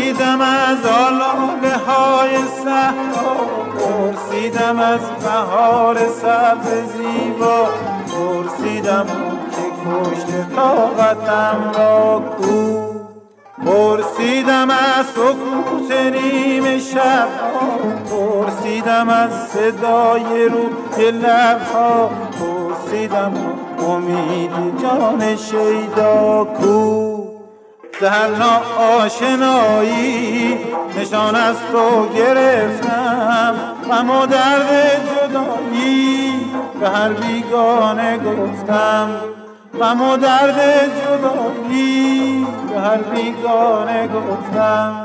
پرسیدم از آلاله های صحرا، پرسیدم از بهار سبز زیبا، پرسیدم که کشته طاقتم را کو. پرسیدم از سکوت نیمه شب، پرسیدم از صدای روی لبها، پرسیدم امید جان شیدا کو. زهرنا آشنایی نشان از تو گرفتم، غم و درد جدایی به هر بیگانه گفتم، غم و درد جدایی به هر بیگانه گفتم.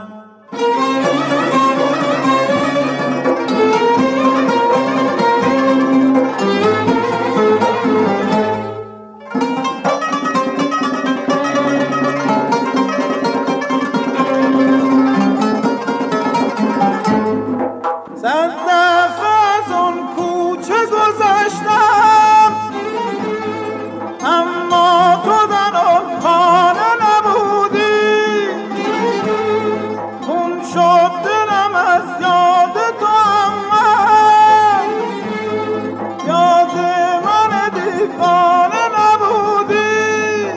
صد دفعه از اون کوچه گذشتم، اما تو در آن خانه نبودی. خون شد دلم از یاد تو، اما یاد من دیوانه نبودی.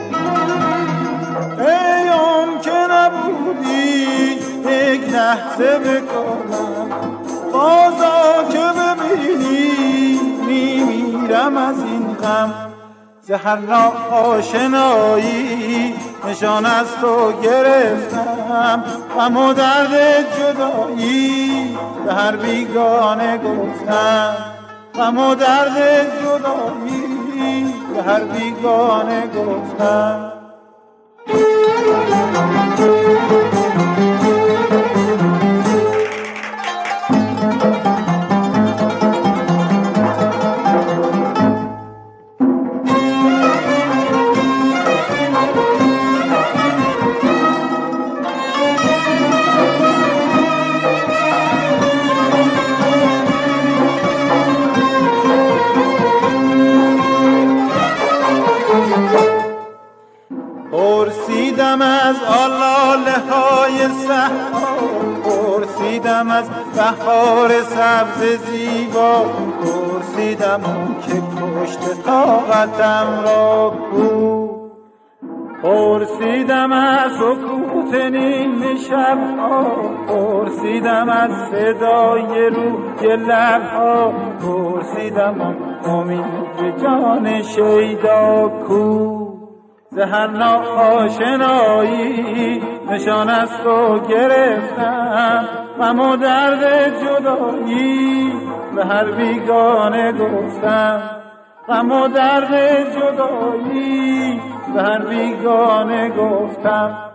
ای اون که نبودی یک لحظه بکنم، بازا که ببینی میمیرم از این غم. زهرنا آشنایی نشان از تو گرفتم، غم و درد جدایی به هر بیگانه گفتم، غم و درد جدایی به هر بیگانه گفتم. پرسیدم از آلاله های صحرا، پرسیدم از بهار سبز زیبا، پرسیدم که کشته طاقتم را کو. پرسیدم از سکوت نیمه شبها، پرسیدم از صدای روی لبها، پرسیدم امید جان شیدا کو. زهرنا آشنایی نشان از تو گرفتم، غم و درد جدایی به هر بیگانه گفتم، غم و درد جدایی به هر بیگانه گفتم.